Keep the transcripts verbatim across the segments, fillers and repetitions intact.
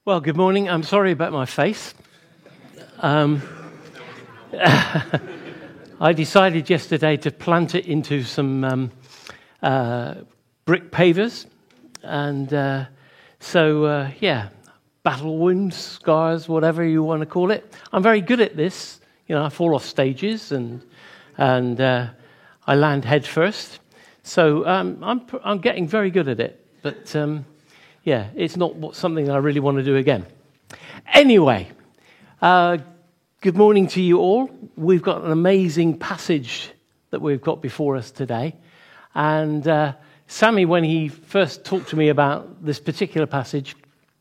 Well, good morning. I'm sorry about my face. Um, I decided yesterday to plant it into some um, uh, brick pavers. And uh, so, uh, yeah, battle wounds, scars, whatever you want to call it. I'm very good at this. You know, I fall off stages and and uh, I land head first. So um, I'm I'm getting very good at it. But um, yeah, it's not what, something I really want to do again. Anyway, uh, good morning to you all. We've got an amazing passage that we've got before us today. And uh, Sammy, when he first talked to me about this particular passage,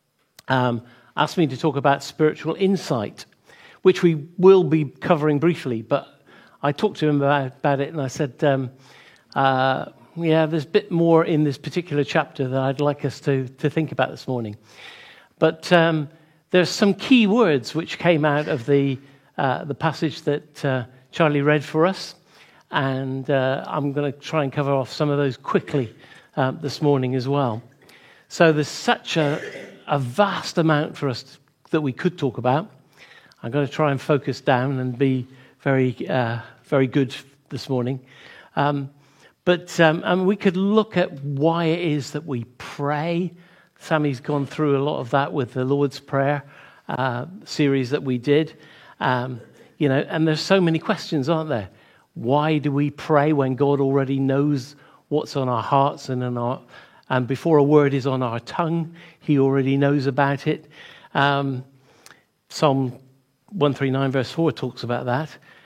um, asked me to talk about spiritual insight, which we will be covering briefly. But I talked to him about, about it, and I said, um, uh, yeah, there's a bit more in this particular chapter that I'd like us to, to think about this morning. But um, there's some key words which came out of the uh, the passage that uh, Charlie read for us, and uh, I'm going to try and cover off some of those quickly uh, this morning as well. So there's such a, a vast amount for us that we could talk about. I'm going to try and focus down and be very, uh, very good this morning. Um, But um, and we could look at why it is that we pray. Sammy's gone through a lot of that with the Lord's Prayer uh, series that we did. Um, you know, and there's so many questions, aren't there? Why do we pray when God already knows what's on our hearts and in our and before a word is on our tongue, He already knows about it. Um, Psalm one thirty-nine verse four talks about that.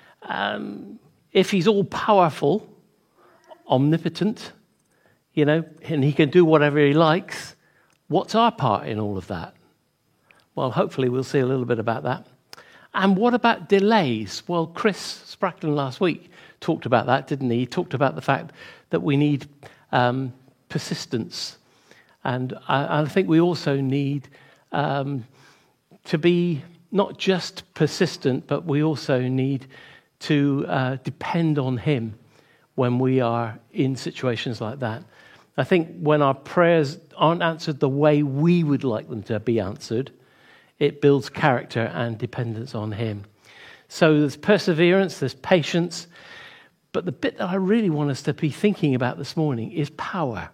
Um, if He's all powerful, omnipotent, you know, and He can do whatever He likes, what's our part in all of that? Well, hopefully we'll see a little bit about that. And what about delays? Well, Chris Sprackton last week talked about that, didn't he? He talked about the fact that we need um, persistence. And I, I think we also need um, to be not just persistent, but we also need to uh, depend on Him when we are in situations like that. I think when our prayers aren't answered the way we would like them to be answered, it builds character and dependence on Him. So there's perseverance, there's patience, but the bit that I really want us to be thinking about this morning is power.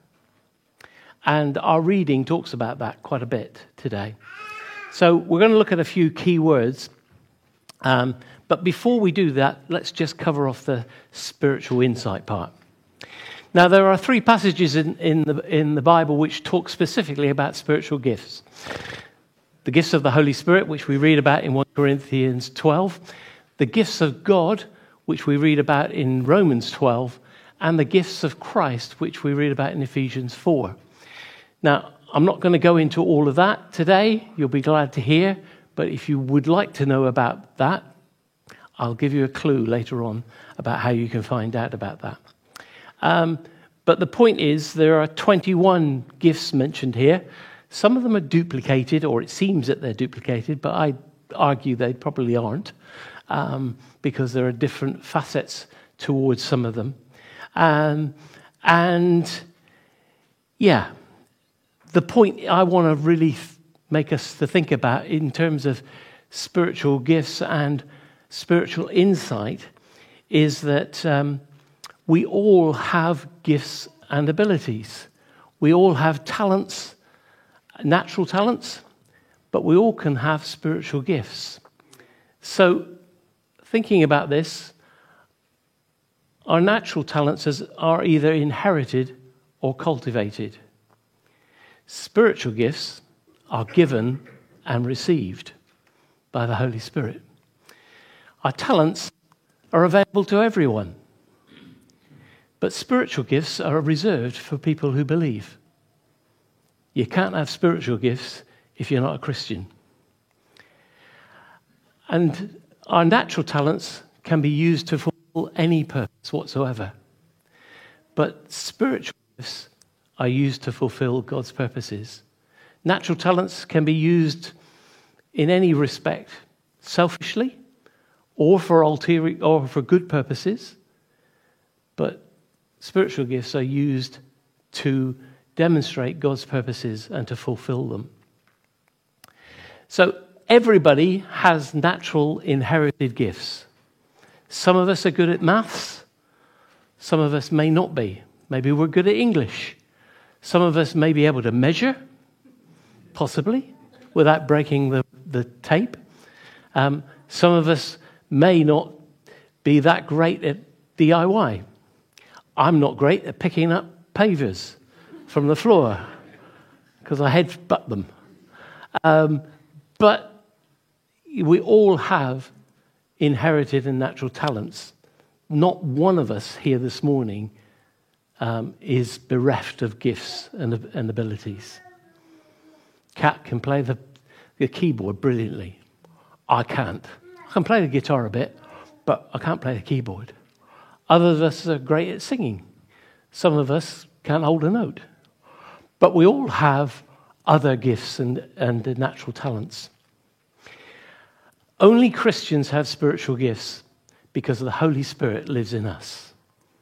And our reading talks about that quite a bit today. So we're going to look at a few key words. Um, But before we do that, let's just cover off the spiritual insight part. Now, there are three passages in, in, the, in the Bible which talk specifically about spiritual gifts. The gifts of the Holy Spirit, which we read about in First Corinthians twelve. The gifts of God, which we read about in Romans twelve. And the gifts of Christ, which we read about in Ephesians four. Now, I'm not going to go into all of that today. You'll be glad to hear. But if you would like to know about that, I'll give you a clue later on about how you can find out about that. Um, but the point is, there are twenty-one gifts mentioned here. Some of them are duplicated, or it seems that they're duplicated, but I argue they probably aren't, um, because there are different facets towards some of them. Um, and, yeah, the point I want to really th- make us to think about in terms of spiritual gifts and spiritual insight is that um, we all have gifts and abilities. We all have talents, natural talents, but we all can have spiritual gifts. So thinking about this, our natural talents are either inherited or cultivated. Spiritual gifts are given and received by the Holy Spirit. Our talents are available to everyone. But spiritual gifts are reserved for people who believe. You can't have spiritual gifts if you're not a Christian. And our natural talents can be used to fulfill any purpose whatsoever. But spiritual gifts are used to fulfill God's purposes. Natural talents can be used in any respect, selfishly, or for ulterior, or for good purposes, but spiritual gifts are used to demonstrate God's purposes and to fulfill them. So everybody has natural inherited gifts. Some of us are good at maths. Some of us may not be. Maybe we're good at English. Some of us may be able to measure, possibly, without breaking the, the tape. Um, some of us may not be that great at D I Y. I'm not great at picking up pavers from the floor because I headbutt them. Um, but we all have inherited and natural talents. Not one of us here this morning um, is bereft of gifts and, and abilities. Kat can play the, the keyboard brilliantly. I can't. I can play the guitar a bit, but I can't play the keyboard. Others of us are great at singing. Some of us can't hold a note. But we all have other gifts and, and natural talents. Only Christians have spiritual gifts because the Holy Spirit lives in us.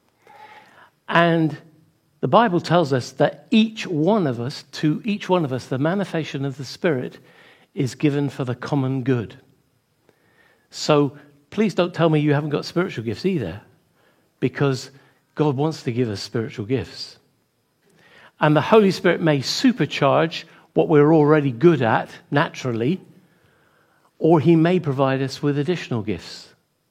And the Bible tells us that each one of us, to each one of us, the manifestation of the Spirit is given for the common good. So please don't tell me you haven't got spiritual gifts either, because God wants to give us spiritual gifts. And the Holy Spirit may supercharge what we're already good at naturally, or he may provide us with additional gifts.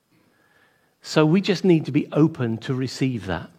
So we just need to be open to receive that.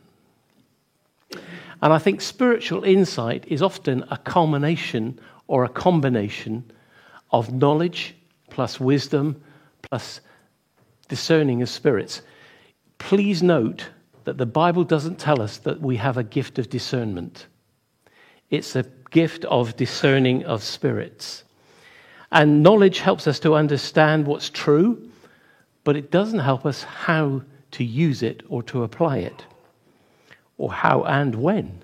And I think spiritual insight is often a culmination or a combination of knowledge plus wisdom plus discerning of spirits. Please note that the Bible doesn't tell us that we have a gift of discernment. It's a gift of discerning of spirits. And knowledge helps us to understand what's true, but it doesn't help us how to use it or to apply it, or how and when.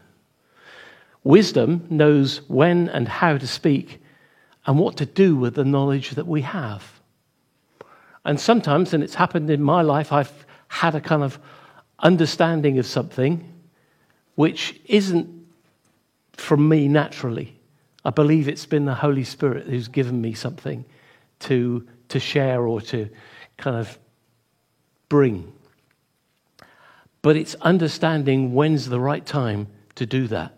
Wisdom knows when and how to speak and what to do with the knowledge that we have. And sometimes, and it's happened in my life, I've had a kind of understanding of something which isn't from me naturally. I believe it's been the Holy Spirit who's given me something to, to share or to kind of bring. But it's understanding when's the right time to do that.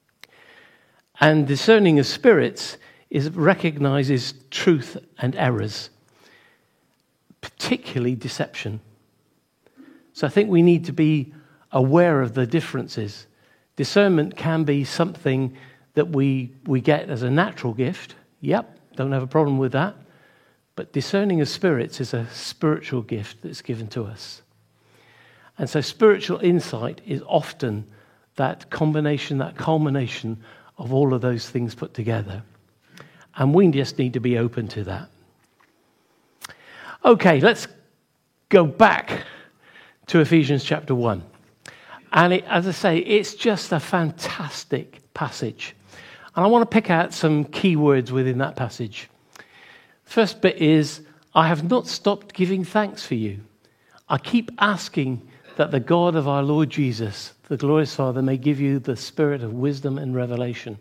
And discerning of spirits is recognizes truth and errors, particularly deception. So I think we need to be aware of the differences. Discernment can be something that we, we get as a natural gift. Yep, don't have a problem with that. But discerning of spirits is a spiritual gift that's given to us. And so spiritual insight is often that combination, that culmination of all of those things put together. And we just need to be open to that. Okay, let's go back to Ephesians chapter one. And it, as I say, it's just a fantastic passage. And I want to pick out some key words within that passage. First bit is, I have not stopped giving thanks for you. I keep asking that the God of our Lord Jesus, the glorious Father, may give you the spirit of wisdom and revelation.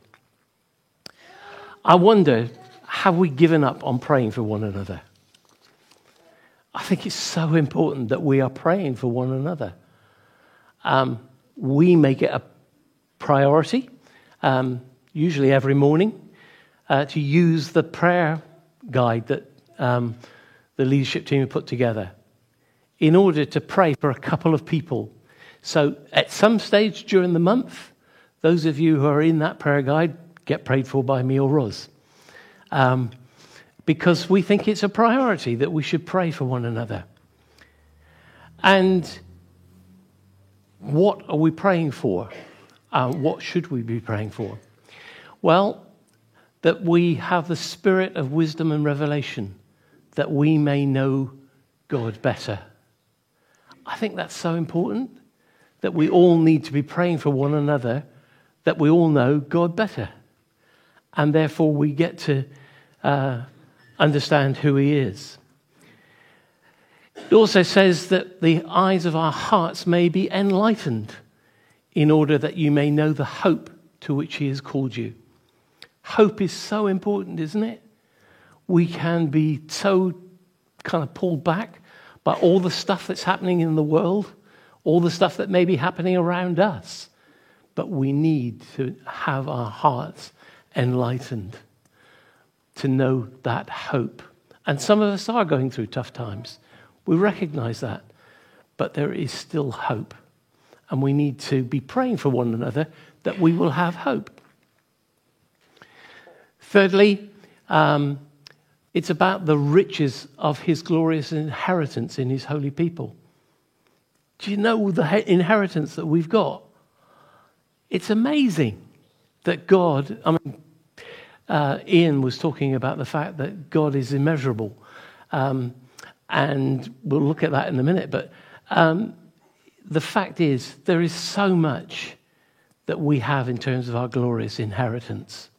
I wonder, have we given up on praying for one another? I think it's so important that we are praying for one another. Um, we make it a priority, um, usually every morning, uh, to use the prayer guide that um, the leadership team have put together in order to pray for a couple of people. So at some stage during the month, those of you who are in that prayer guide get prayed for by me or Roz. Um, because we think it's a priority that we should pray for one another. And what are we praying for? Uh, what should we be praying for? Well, that we have the spirit of wisdom and revelation, that we may know God better. I think that's so important, that we all need to be praying for one another, that we all know God better. And therefore we get to uh, understand who he is. It also says that the eyes of our hearts may be enlightened in order that you may know the hope to which he has called you. Hope is so important, isn't it? we can be so kind of pulled back by all the stuff that's happening in the world, all the stuff that may be happening around us. But we need to have our hearts enlightened to know that hope. And some of us are going through tough times. We recognize that. But there is still hope. And we need to be praying for one another that we will have hope. Thirdly, um, it's about the riches of his glorious inheritance in his holy people. Do you know the inheritance that we've got? It's amazing that God, I mean, uh, Ian was talking about the fact that God is immeasurable. Um, and we'll look at that in a minute. But um, the fact is, there is so much that we have in terms of our glorious inheritance.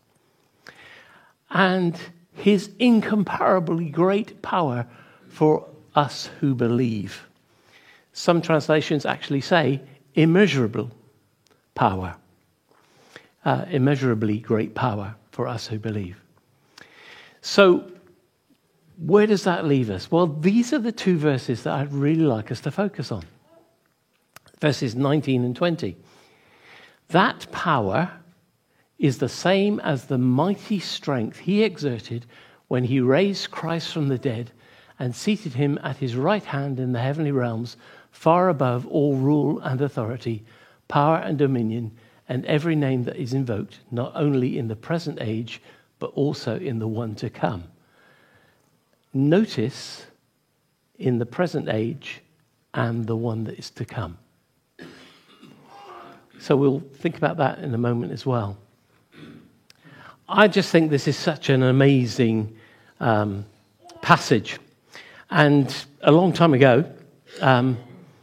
And his incomparably great power for us who believe. Some translations actually say immeasurable power. Uh, immeasurably great power for us who believe. So, where does that leave us? Well, these are the two verses that I'd really like us to focus on. Verses nineteen and twenty. That power is the same as the mighty strength he exerted when he raised Christ from the dead and seated him at his right hand in the heavenly realms, far above all rule and authority, power and dominion, and every name that is invoked, not only in the present age, but also in the one to come. Notice in the present age and the one that is to come. So we'll think about that in a moment as well. I just think this is such an amazing um, passage. And a long time ago, um,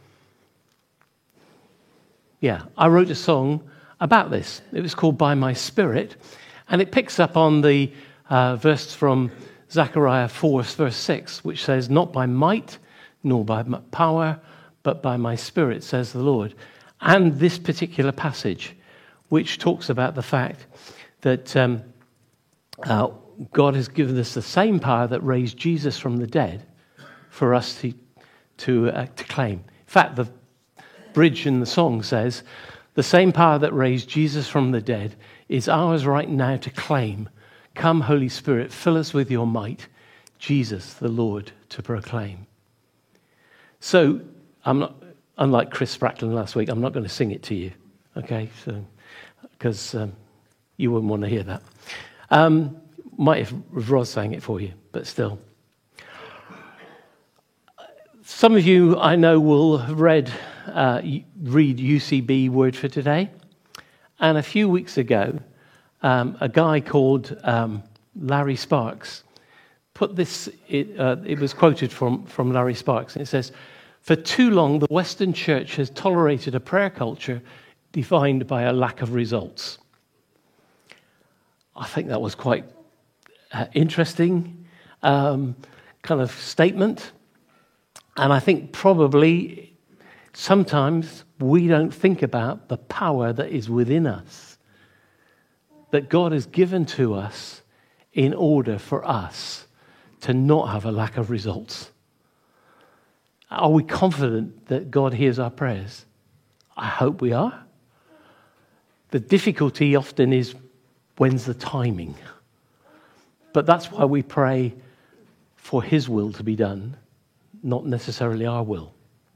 yeah, I wrote a song about this. It was called By My Spirit, and it picks up on the uh, verse from Zechariah four, verse six, which says, not by might, nor by power, but by my Spirit, says the Lord. And this particular passage, which talks about the fact that um, uh, God has given us the same power that raised Jesus from the dead for us to, to, uh, to claim. In fact, the bridge in the song says, the same power that raised Jesus from the dead is ours right now to claim. Come, Holy Spirit, fill us with your might, Jesus, the Lord, to proclaim. So, I'm not, unlike Chris Sprackland last week, I'm not going to sing it to you, okay? So, because um, you wouldn't want to hear that. Um, might if Ros sang it for you, but still. Some of you, I know, will have read, uh, read U C B Word for Today. And a few weeks ago, um, a guy called um, Larry Sparks put this, it, uh, it was quoted from, from Larry Sparks, and it says, for too long, the Western church has tolerated a prayer culture defined by a lack of results. I think that was quite uh, interesting um, kind of statement. And I think probably sometimes we don't think about the power that is within us, that God has given to us in order for us to not have a lack of results. Are we confident that God hears our prayers? I hope we are. The difficulty often is, when's the timing? But that's why we pray for his will to be done, not necessarily our will.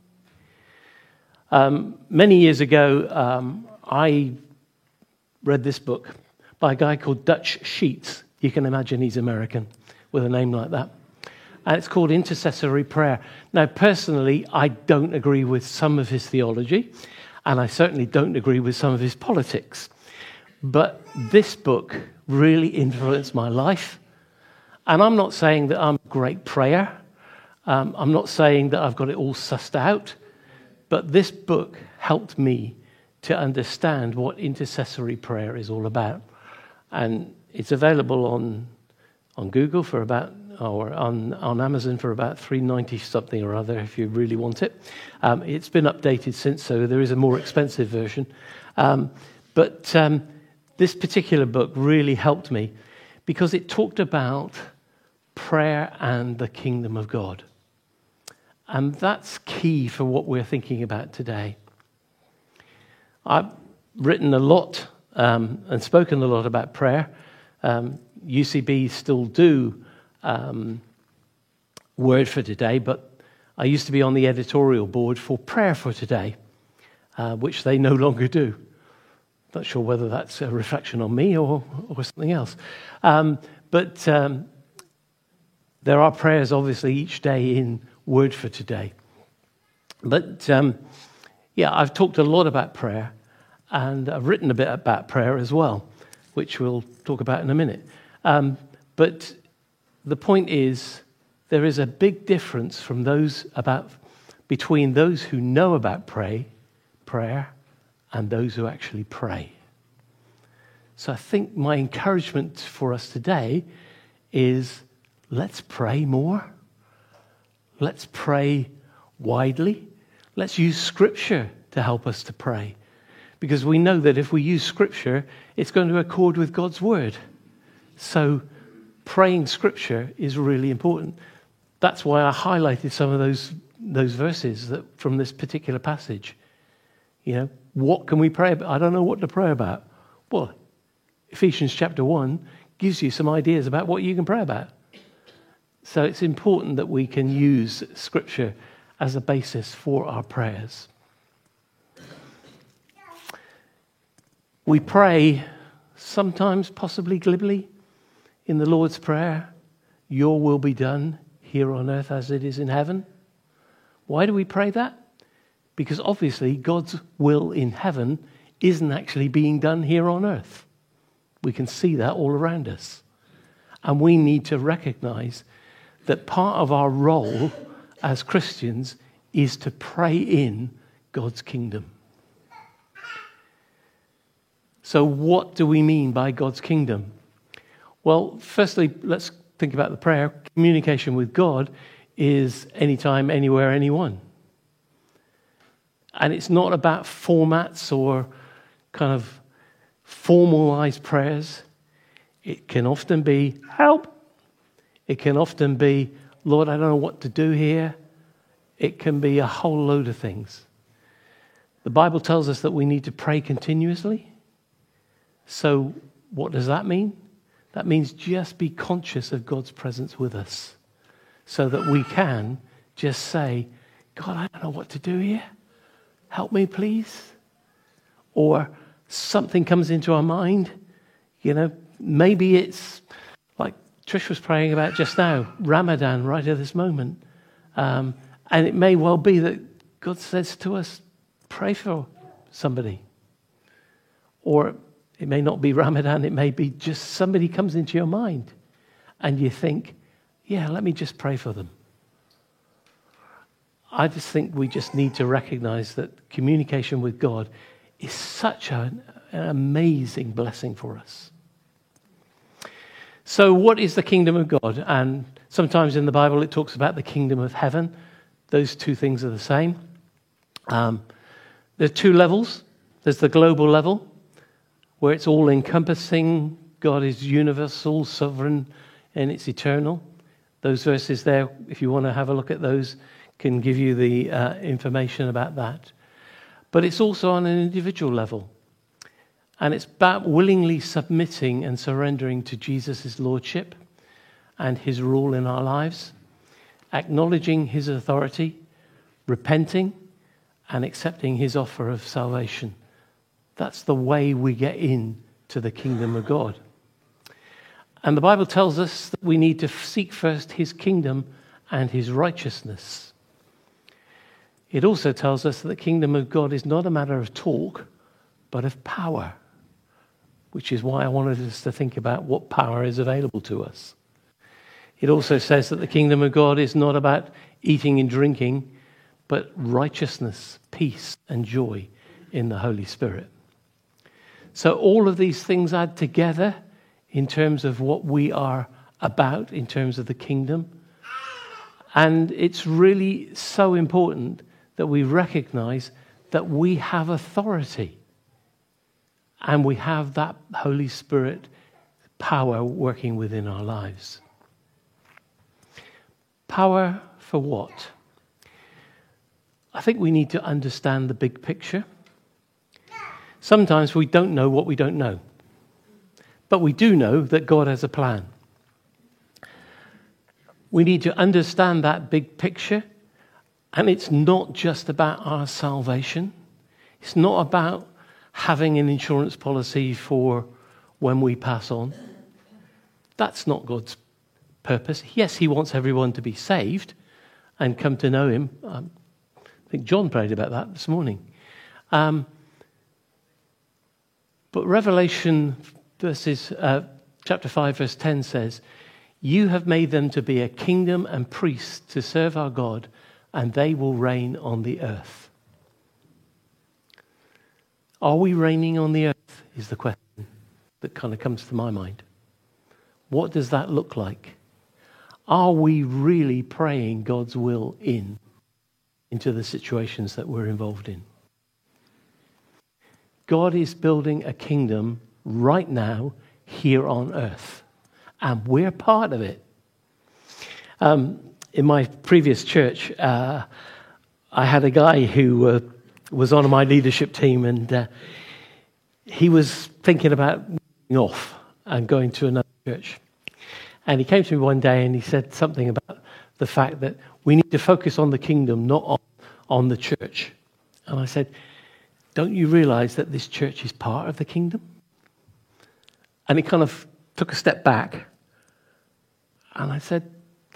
Um, many years ago, um, I read this book by a guy called Dutch Sheets. You can imagine he's American with a name like that. And it's called Intercessory Prayer. Now, personally, I don't agree with some of his theology, and I certainly don't agree with some of his politics. But this book really influenced my life. And I'm not saying that I'm a great prayer. Um, I'm not saying that I've got it all sussed out. But this book helped me to understand what intercessory prayer is all about. And it's available on on Google for about, or on, on Amazon for about three dollars and ninety something or other if you really want it. Um, it's been updated since, so there is a more expensive version. Um, but um, this particular book really helped me because it talked about prayer and the kingdom of God. And that's key for what we're thinking about today. I've written a lot um, and spoken a lot about prayer. Um, U C B still do um, Word for Today, but I used to be on the editorial board for Prayer for Today, uh, which they no longer do. Not sure whether that's a reflection on me or, or something else. Um, but um, there are prayers, obviously, each day in Word for Today. But, um, yeah, I've talked a lot about prayer, and I've written a bit about prayer as well, which we'll talk about in a minute. Um, but the point is, there is a big difference from those about between those who know about pray, prayer and those who actually pray. So I think my encouragement for us today is let's pray more. Let's pray widely. Let's use Scripture to help us to pray. Because we know that if we use Scripture, it's going to accord with God's Word. So praying Scripture is really important. That's why I highlighted some of those, those verses that, from this particular passage. You know, what can we pray about? I don't know what to pray about. Well, Ephesians chapter one gives you some ideas about what you can pray about. So it's important that we can use Scripture as a basis for our prayers. We pray sometimes, possibly glibly, in the Lord's Prayer, your will be done here on earth as it is in heaven. Why do we pray that? Because obviously God's will in heaven isn't actually being done here on earth. We can see that all around us. And we need to recognize that part of our role as Christians is to pray in God's kingdom. So what do we mean by God's kingdom? Well, firstly, let's think about the prayer. Communication with God is anytime, anywhere, anyone. And it's not about formats or kind of formalized prayers. It can often be, help. It can often be, Lord, I don't know what to do here. It can be a whole load of things. The Bible tells us that we need to pray continuously. So what does that mean? That means just be conscious of God's presence with us so that we can just say, God, I don't know what to do here. Help me, please. Or something comes into our mind. You know, maybe it's like Trish was praying about just now, Ramadan right at this moment. Um, and it may well be that God says to us, pray for somebody. Or it may not be Ramadan, it may be just somebody comes into your mind and you think, yeah, let me just pray for them. I just think we just need to recognize that communication with God is such an, an amazing blessing for us. So what is the kingdom of God? And sometimes in the Bible it talks about the kingdom of heaven. Those two things are the same. Um, there are two levels. There's the global level, where it's all-encompassing. God is universal, sovereign, and it's eternal. Those verses there, if you want to have a look at those, can give you the uh, information about that. But it's also on an individual level. And it's about willingly submitting and surrendering to Jesus' lordship and his rule in our lives, acknowledging his authority, repenting, and accepting his offer of salvation. That's the way we get in to the kingdom of God. And the Bible tells us that we need to seek first his kingdom and his righteousness. It also tells us that the kingdom of God is not a matter of talk, but of power, which is why I wanted us to think about what power is available to us. It also says that the kingdom of God is not about eating and drinking, but righteousness, peace, and joy in the Holy Spirit. So all of these things add together in terms of what we are about, in terms of the kingdom. And it's really so important that we recognize that we have authority and we have that Holy Spirit power working within our lives. Power for what? I think we need to understand the big picture. Sometimes we don't know what we don't know. But we do know that God has a plan. We need to understand that big picture. And it's not just about our salvation. It's not about having an insurance policy for when we pass on. That's not God's purpose. Yes, he wants everyone to be saved and come to know him. Um, I think John prayed about that this morning. Um, but Revelation verses, uh, chapter five, verse ten says, "You have made them to be a kingdom and priests to serve our God, and they will reign on the earth." Are we reigning on the earth, is the question that kind of comes to my mind. What does that look like? Are we really praying God's will in into the situations that we're involved in? God is building a kingdom right now here on earth, and we're part of it. Um, in my previous church, uh, I had a guy who uh, was on my leadership team, and uh, he was thinking about moving off and going to another church. And he came to me one day and he said something about the fact that we need to focus on the kingdom, not on, on the church. And I said, don't you realize that this church is part of the kingdom? And he kind of took a step back. And I said,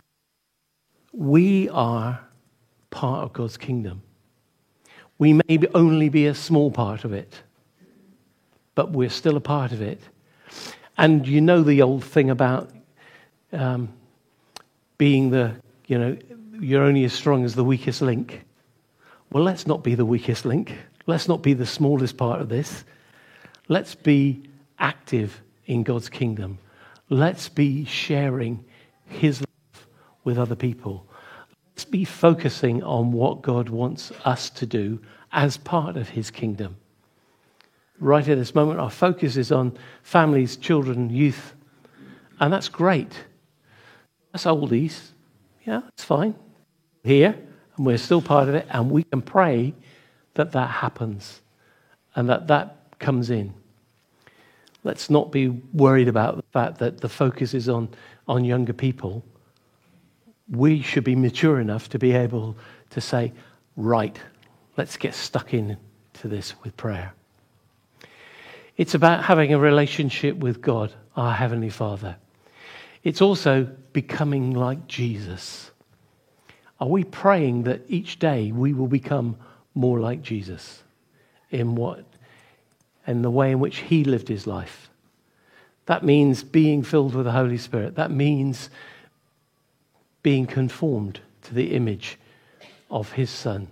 we are part of God's kingdom. We may be only be a small part of it, but we're still a part of it. And you know the old thing about um, being the, you know, you're only as strong as the weakest link. Well, let's not be the weakest link. Let's not be the smallest part of this. Let's be active in God's kingdom. Let's be sharing his love with other people. Let's be focusing on what God wants us to do as part of his kingdom. Right at this moment, our focus is on families, children, youth. And that's great. That's oldies. Yeah, it's fine. Here, and we're still part of it, and we can pray that that happens and that that comes in. Let's not be worried about the fact that the focus is on, on younger people. We should be mature enough to be able to say, right, let's get stuck into this with prayer. It's about having a relationship with God, our Heavenly Father. It's also becoming like Jesus. Are we praying that each day we will become more like Jesus in what, in the way in which he lived his life? That means being filled with the Holy Spirit. That means being conformed to the image of his Son.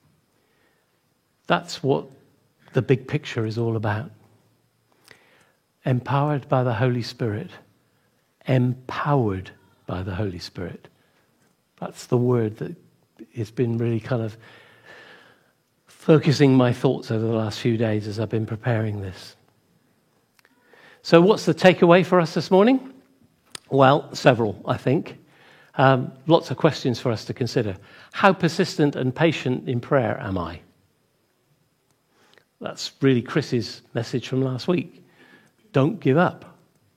That's what the big picture is all about. Empowered by the Holy Spirit. Empowered by the Holy Spirit. That's the word that has been really kind of focusing my thoughts over the last few days as I've been preparing this. So what's the takeaway for us this morning? Well, several, I think. Um, lots of questions for us to consider. How persistent and patient in prayer am I? That's really Chris's message from last week. Don't give up.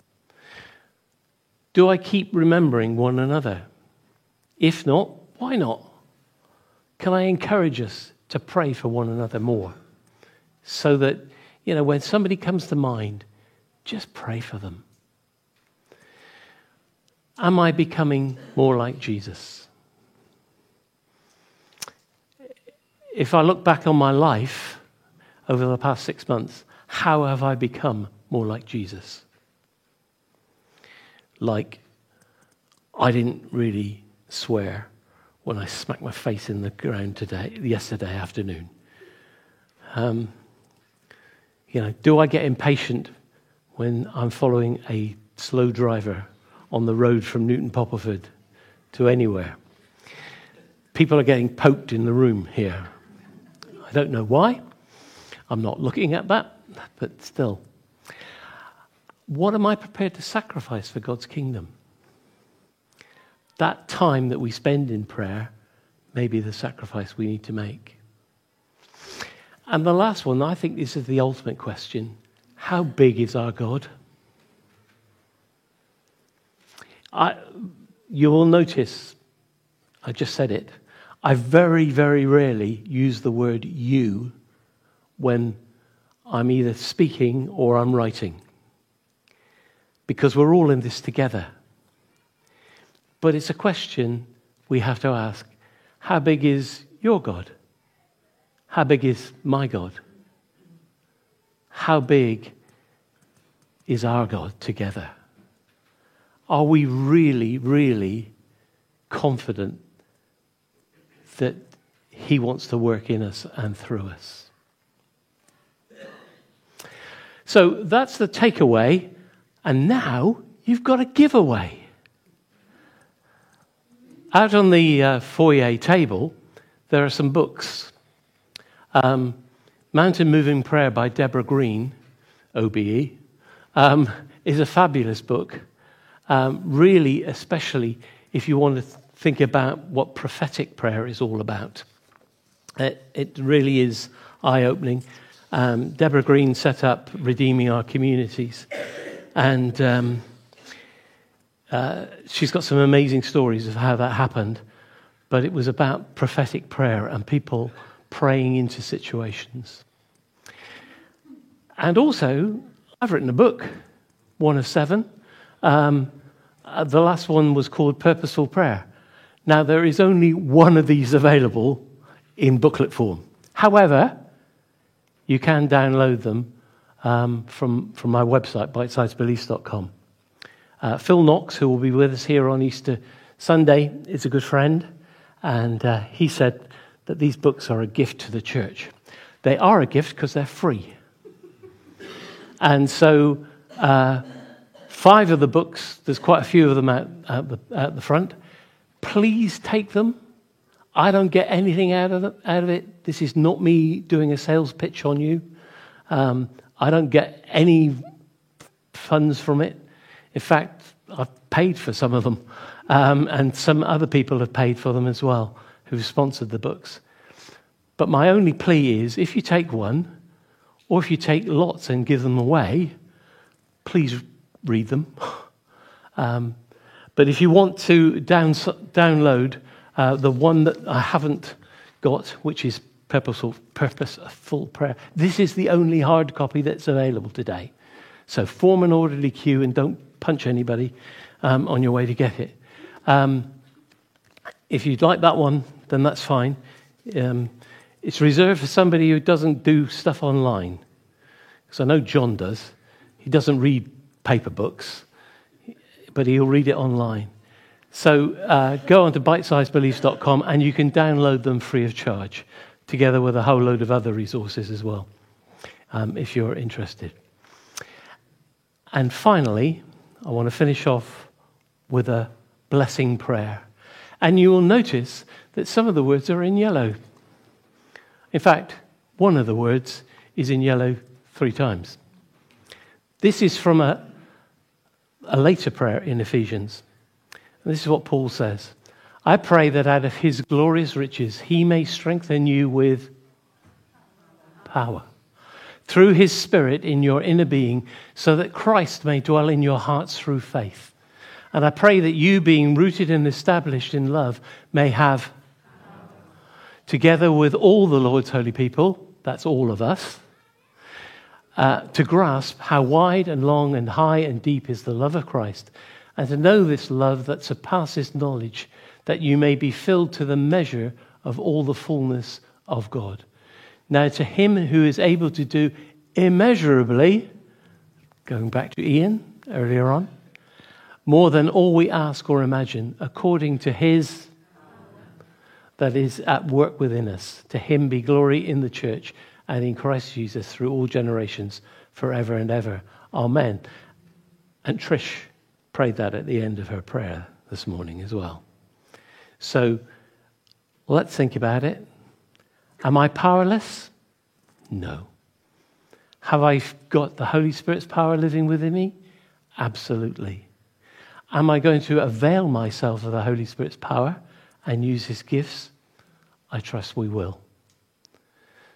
Do I keep remembering one another? If not, why not? Can I encourage us to pray for one another more? So that, you know, when somebody comes to mind, just pray for them. Am I becoming more like Jesus? If I look back on my life over the past six months, how have I become more like Jesus? Like, I didn't really swear when I smacked my face in the ground today, yesterday afternoon. Um, you know, do I get impatient when I'm following a slow driver on the road from Newton Popperford to anywhere? People are getting poked in the room here. I don't know why. I'm not looking at that, but still. What am I prepared to sacrifice for God's kingdom? that time that we spend in prayer may be the sacrifice we need to make. And the last one, I think this is the ultimate question. How big is our God? I, you will notice, I just said it, I very, very rarely use the word you when I'm either speaking or I'm writing, because we're all in this together. But it's a question we have to ask. How big is your God? How big is my God? How big is our God together? Are we really, really confident that he wants to work in us and through us? So that's the takeaway. And now you've got a giveaway. Out on the uh, foyer table, there are some books. Um, Mountain Moving Prayer by Deborah Green, O B E, um, is a fabulous book. Um, really, especially if you want to th- think about what prophetic prayer is all about. It, it really is eye-opening. Um, Deborah Green set up Redeeming Our Communities, and um, uh, she's got some amazing stories of how that happened, but it was about prophetic prayer and people praying into situations. And also, I've written a book, one of seven. Um, uh, the last one was called Purposeful Prayer. Now, there is only one of these available in booklet form. However, you can download them um, from, from my website, bite sized beliefs dot com. Uh, Phil Knox, who will be with us here on Easter Sunday, is a good friend, and uh, he said that these books are a gift to the church. They are a gift because they're free. And so uh, five of the books, there's quite a few of them out at the, at the front. Please take them. I don't get anything out of it, out of it. This is not me doing a sales pitch on you. Um, I don't get any funds from it. In fact, I've paid for some of them, um, and some other people have paid for them as well, who've sponsored the books. But my only plea is, if you take one, or if you take lots and give them away, please read them. um, but if you want to down, download uh, the one that I haven't got, which is Purposeful, Purposeful Prayer, this is the only hard copy that's available today. So form an orderly queue and don't punch anybody um, on your way to get it. Um, if you'd like that one, then that's fine. Um, it's reserved for somebody who doesn't do stuff online. Because I know John does. He doesn't read paper books, but he'll read it online. So uh, go on to bite sized beliefs dot com and you can download them free of charge, together with a whole load of other resources as well, um, if you're interested. And finally, I want to finish off with a blessing prayer. And you will notice that some of the words are in yellow. In fact, one of the words is in yellow three times. This is from a, a later prayer in Ephesians. And this is what Paul says. I pray that out of his glorious riches he may strengthen you with power through his Spirit in your inner being, so that Christ may dwell in your hearts through faith. And I pray that you, being rooted and established in love, may have, together with all the Lord's holy people, that's all of us, uh, to grasp how wide and long and high and deep is the love of Christ, and to know this love that surpasses knowledge, that you may be filled to the measure of all the fullness of God. Now to him who is able to do immeasurably, going back to Ian earlier on, more than all we ask or imagine, according to his that is at work within us. To him be glory in the church and in Christ Jesus through all generations, forever and ever. Amen. And Trish prayed that at the end of her prayer this morning as well. So let's think about it. Am I powerless? No. Have I got the Holy Spirit's power living within me? Absolutely. am I going to avail myself of the Holy Spirit's power and use his gifts? I trust we will.